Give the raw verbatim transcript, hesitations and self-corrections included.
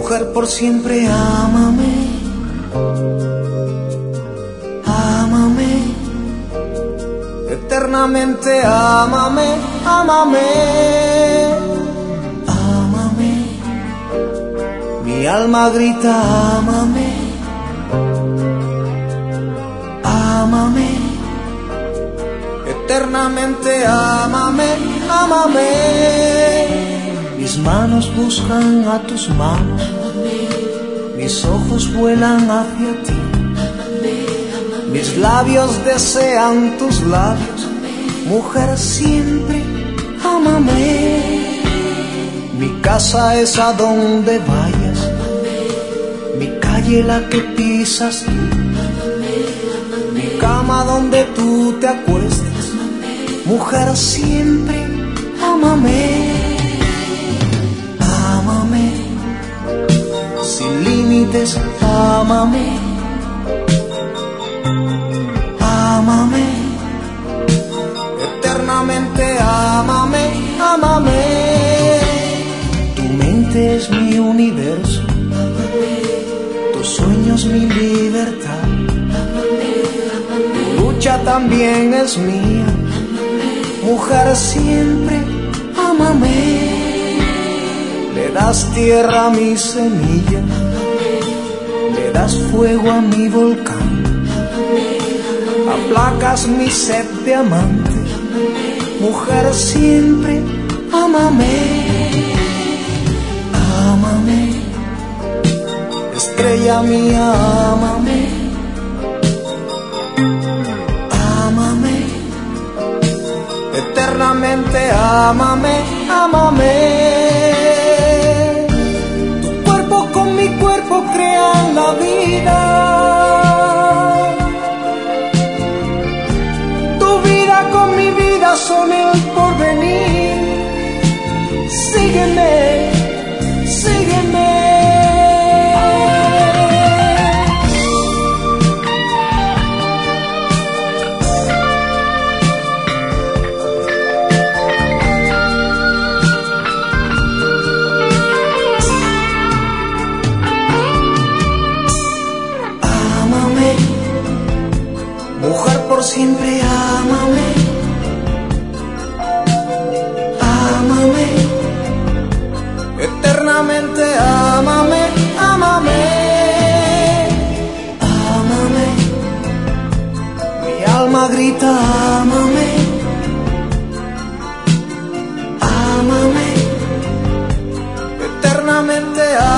Mujer por siempre, ámame, ámame, eternamente ámame, ámame, ámame, mi alma grita ámame, ámame, eternamente ámame, ámame. Mis manos buscan a tus manos, mis ojos vuelan hacia ti, mis labios desean tus labios, mujer siempre, ámame. Mi casa es a donde vayas, mi calle la que pisas tú, mi cama donde tú te acuestas, mujer siempre, ámame. Sin límites, ámame, ámame, eternamente ámame, ámame. Tu mente es mi universo, tus sueños mi libertad, tu lucha también es mía, mujer siempre, ámame. Le das tierra a mi semilla, le das fuego a mi volcán, aplacas mi sed de amante, mujer siempre, ámame, ámame, estrella mía, ámame, ámame, eternamente ámame, ámame. Crean la vida, tu vida con mi vida son el porvenir. Sígueme, sígueme. Por siempre ámame, ámame, eternamente ámame, ámame, ámame, mi alma grita ámame, ámame, eternamente ámame.